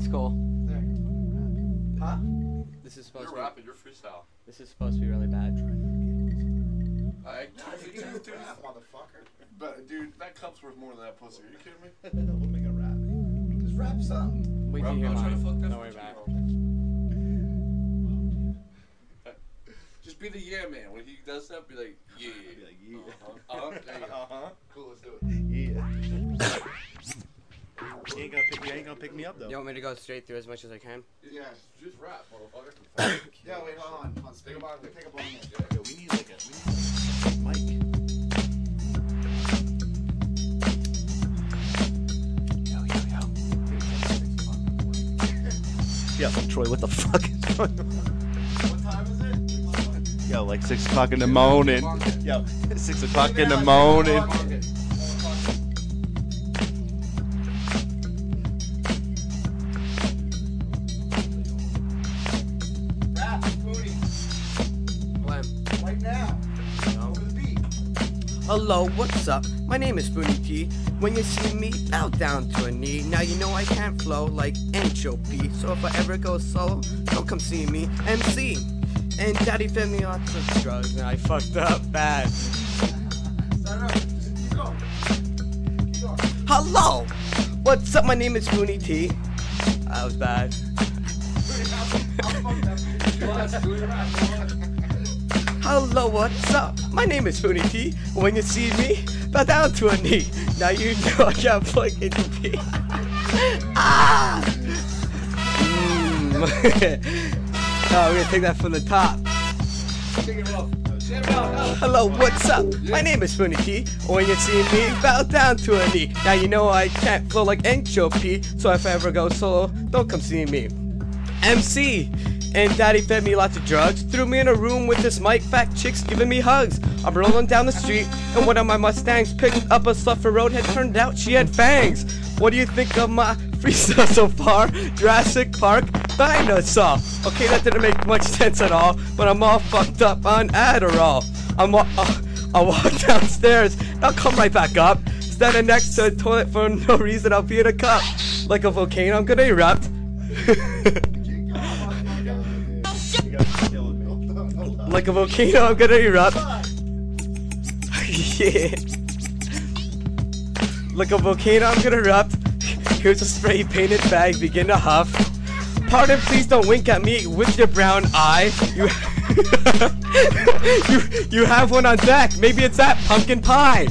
cool. There. Huh? This is supposed You're to be. rapping, you're freestyle. This is supposed to be really bad. I You dude, rap, motherfucker. but dude, that cup's worth more than that pussy. Are you kidding me? We'll make a rap. Just rap something. Wait till I'm you hear not trying to mine. fuck that Don't worry for about you, it. Just be the yeah man. When he does that, be like, yeah. Be like, yeah. Uh-huh. There you go. Uh-huh. Cool, let's do it. Yeah. You ain't gonna pick me up though. You want me to go straight through as much as I can? Yeah, just rap, motherfucker. Yeah, wait, hold on. Think about it. Take a moment. Yeah. Yo, we need like a mic. Yo, Troy, what the fuck is going on? What time is it? Yo, like 6 o'clock in the morning. Yo, 6 o'clock in the morning. Rap, Booty, When? right now. Over the beat. Hello, what's up? My name is Spoonie T. When you see me, bow down to a knee. Now you know I can't flow like Entropy. So if I ever go solo, don't come see me. MC. And daddy fed me lots of drugs and I fucked up bad. Start over. Just keep going. Keep going. Hello! What's up? My name is Spoonie T. That was bad. Hello, what's up? My name is Spoonie T. When you see me, bow down to a knee. Now you know I can't plug into P. Ah! Oh, we're gonna take that from the top. Hello, what's up? My name is Spoonie T. When you see me, bow down to a knee. Now you know I can't flow like Entropy, so if I ever go solo, don't come see me. MC. And daddy fed me lots of drugs, threw me in a room with this mic, fat chicks giving me hugs. I'm rolling down the street, and one of my Mustangs picked up a suffer roadhead, turned out she had fangs. What do you think of my freestyle so far? Jurassic Park, dinosaur. Okay, that didn't make much sense at all, but I'm all fucked up on Adderall. I'll walk downstairs, and I'll come right back up. Standing next to a toilet for no reason, I'll be in a cup. Like a volcano, I'm gonna erupt. Like a volcano, I'm gonna erupt. Yeah. Like a volcano, I'm gonna erupt. Here's a spray painted bag, begin to huff. Pardon, please don't wink at me with your brown eye. You have one on deck. Maybe it's that pumpkin pie.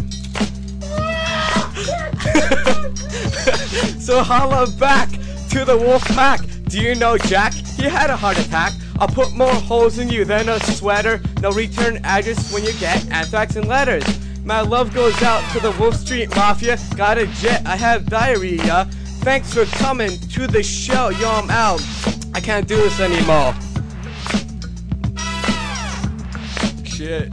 So holla back to the wolf pack. Do you know Jack? He had a heart attack. I'll put more holes in you than a sweater. No return address when you get anthrax and letters. My love goes out to the Wolf Street Mafia. Got a jet, I have diarrhea. Thanks for coming to the show. Yo, I'm out. I can't do this anymore. Shit.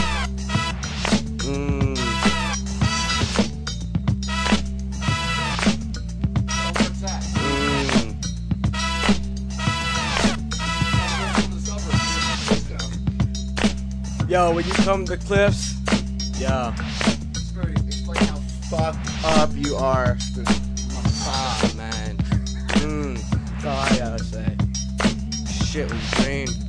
Yo, when you come to Cliffs, yo. Explain how fucked up you are. Ah, man. That's all I gotta say. Shit was green.